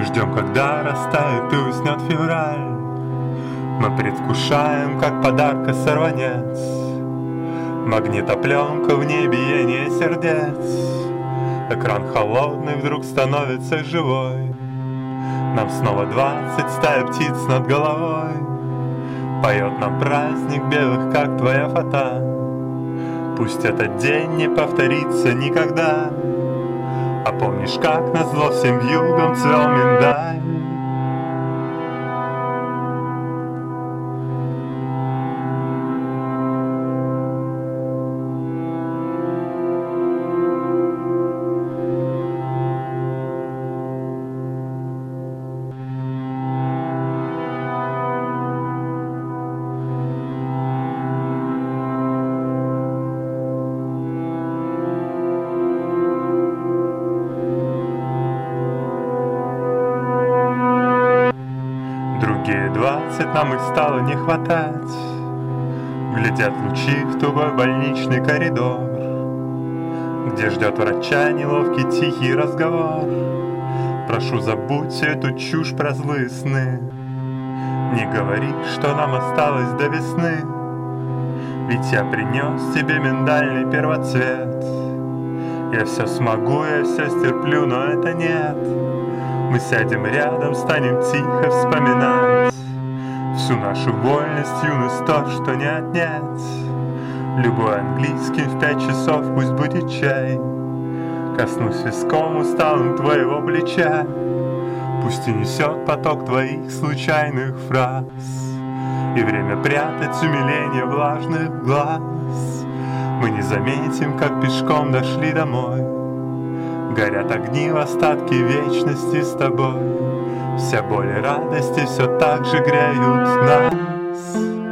Мы ждем, когда растает и уснет февраль. Мы предвкушаем, как подарка сорванец. Магнитопленка в небе, биение сердец. Экран холодный вдруг становится живой. Нам снова 20, стая птиц над головой. Поет нам праздник белых, как твоя фата. Пусть этот день не повторится никогда. А помнишь, как назло всем вьюгом цвел миндаль? Другие 20 нам их стало не хватать. Глядят лучи в тугой больничный коридор, где ждет врача неловкий тихий разговор. Прошу, забудь всю эту чушь про злые сны. Не говори, что нам осталось до весны. Ведь я принес тебе миндальный первоцвет. Я все смогу, я все стерплю, но это нет. Мы сядем рядом, станем тихо вспоминать всю нашу вольность, юность, то, что не отнять. Любой английский в 5 часов пусть будет чай. Коснусь виском усталым твоего плеча. Пусть и несет поток твоих случайных фраз. И время прятать умиление влажных глаз. Мы не заметим, как пешком дошли домой. Горят огни в остатки вечности с тобой. Вся боль и радости все так же греют нас.